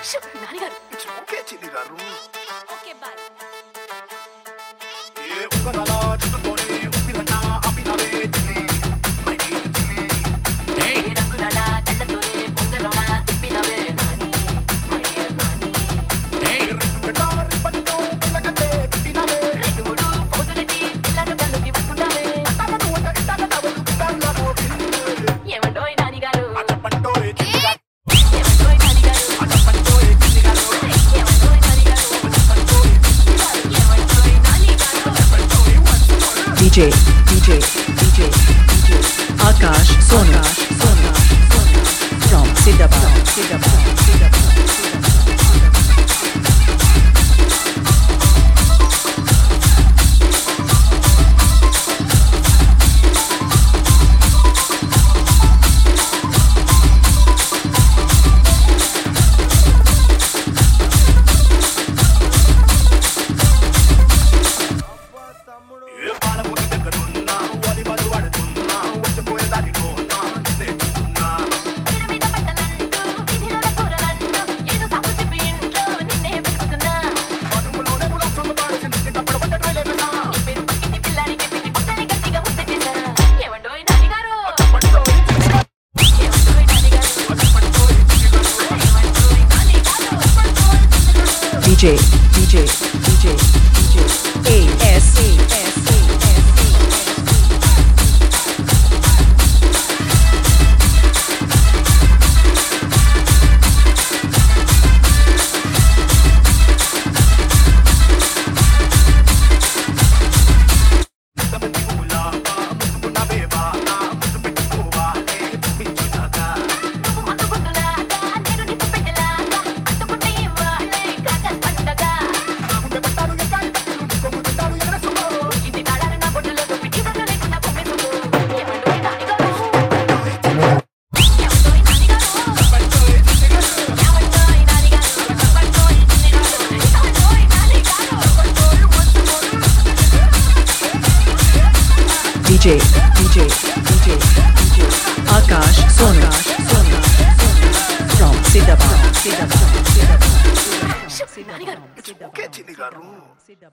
నాన్నగారు it's okay Chinni గారు. Okay bye. ఏ ఒక్కదలా చుట్టుకొని ఉప్పినన్నా ఆపినవే చిన్ని. మై డియర్ చిన్ని. ఏ రంగులలా కళ్ళతోనే పొంగలోలా తిప్పినవే నాని, మై డియర్ నాని. పెట్టారి పట్టు పిల్లకతే తినవే. రెండు మూడు పోజులెట్టి పిల్లను కళ్ళుకి వస్తున్నావే. అట్టమను వంట ఇట్టగటవు పిల్లలకు పిల్లే. ఏమండోయ్ నానిగారు, అట్టపంటోయ్ చిన్ని గారు. ఏమండోయ్ నానిగారు, అట్టపంటోయ్ చిన్ని గారు. ఏమండోయ్ నానిగారు, ఏమండోయ్ నానిగారు. DJ Akash Sonu from Siddhabad. ఏ పాలముని దగ్గరున్నా వలి బలు పడుతున్నా వచ్చిపోయే దారిలో నా తెచ్చుకున్నా. వీడి మీద పట్టనంటూ వీధిలోన కూరలంటూ ఏదో సాకు చెప్పి ఇంట్లో నిన్నే వెతుకుతున్నా. పదుములోనే ములాసలు పాడేసి నిన్నప్పుడు పట్ట ట్రైలే కదా. నీ పేరు పక్కింటి పిల్లాడికి పిల్లి పక్కనే గట్టిగా ముద్దెట్టేశా. ఏమండోయ్ నానిగారు, అట్టపంటోయ్ చిన్ని గారు. ఏమండోయ్ నానిగారు, అట్టపంటోయ్ చిన్ని గారు. ఏమండోయ్ నానిగారు. DJ AS ఇంతమంది పూలాగా ముసుకున్నవే బాగా ముసు పెట్టుకోవాలే పిచ్చులాగా. నువ్వు మత్తుగుండులాగా, నేను నిప్పు పెట్టెలాగా, అంటుకుంటే ఇవ్వాలే క్రాకర్స్ పండగ. నాకుంటే పట్టాలు ఎక్కాలి పట్టులు నీకొమ్ము తింటాలు ఎగరేసుకో. ఇది తాళాలు నా బొడ్డులో పిటి బొడ్డు లేకుండా పొమ్మేసుకో. ఏమండోయ్ నానిగారు, ఏమండోయ్ నానిగారు, అట్టపంటోయ్ చిన్ని గారు. ఏమండోయ్ నానిగారు, ఏమండోయ్ నానిగారు, ఏమండోయ్ నానిగారు. DJ Akash Sonu from Siddhabad. నానిగారు ఇట్స్ ఓకే చిన్ని గారు.